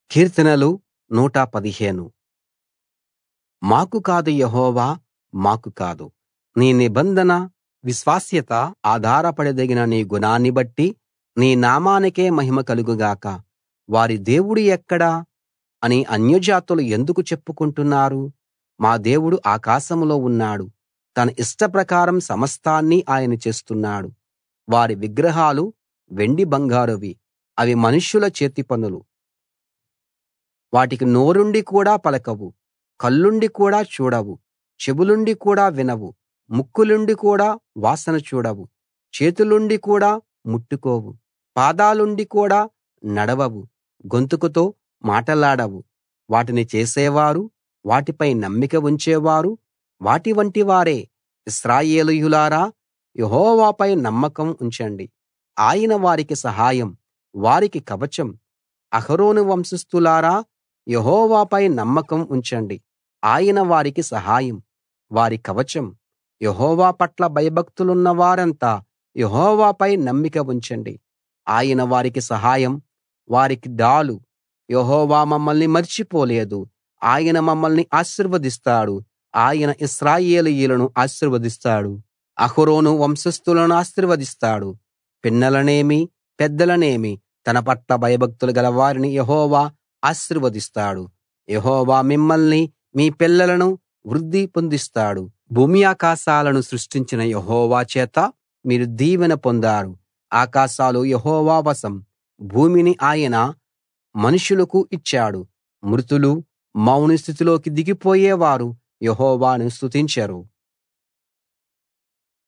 కీర్తనలు 115. మాకు కాదు యెహోవా, మాకు కాదు, నీ నిబంధన విశ్వాస్యత ఆధారపడదగిన నీ గుణాన్ని బట్టి నీ నామానికే మహిమ కలుగు గాక. వారి దేవుడు ఎక్కడ అని అన్యజాతులు ఎందుకు చెప్పుకుంటున్నారు? మా దేవుడు ఆకాశంలో ఉన్నాడు, తన ఇష్టప్రకారం సమస్తాన్నీ ఆయన చేస్తున్నాడు. వారి విగ్రహాలు వెండి బంగారువి, అవి మనుష్యుల చేతి పనులు. వాటికి నోరుండి కూడా పలకవు, కళ్ళుండి కూడా చూడవు, చెవులుండి కూడా వినవు, ముక్కులుండి కూడా వాసన చూడవు, చేతులుండి కూడా ముట్టుకోవు, పాదాలుండి కూడా నడవవు, గొంతుకుతో మాటలాడవు. వాటిని చేసేవారు, వాటిపై నమ్మిక ఉంచేవారు వాటి వంటి వారే. ఇశ్రాయేలీయులారా, యెహోవాపై నమ్మకం ఉంచండి. ఆయన వారికి సహాయం, వారికి కవచం. అహరోను వంశస్థులారా, యెహోవాపై నమ్మకం ఉంచండి. ఆయన వారికి సహాయం, వారి కవచం. యెహోవా పట్ల భయభక్తులున్న వారంతా యెహోవాపై నమ్మిక ఉంచండి. ఆయన వారికి సహాయం, వారికి డాలు. యెహోవా మమ్మల్ని మర్చిపోలేదు, ఆయన మమ్మల్ని ఆశీర్వదిస్తాడు. ఆయన ఇశ్రాయేలీయులను ఆశీర్వదిస్తాడు, అహరోను వంశస్థులను ఆశీర్వదిస్తాడు. పిన్నలనేమి పెద్దలనేమి తన పట్ల భయభక్తులు గల వారిని యెహోవా ఆశీర్వదిస్తాడు. యెహోవా మిమ్మల్ని మీ పిల్లలను వృద్ధి పొందిస్తాడు. భూమి ఆకాశాలను సృష్టించిన యెహోవా చేత మీరు దీవెన పొందారు. ఆకాశాలు యెహోవా వశం, భూమిని ఆయన మనుషులకు ఇచ్చాడు. మృతులు మౌన స్థితిలోకి దిగిపోయేవారు యెహోవాను స్తుతించరు.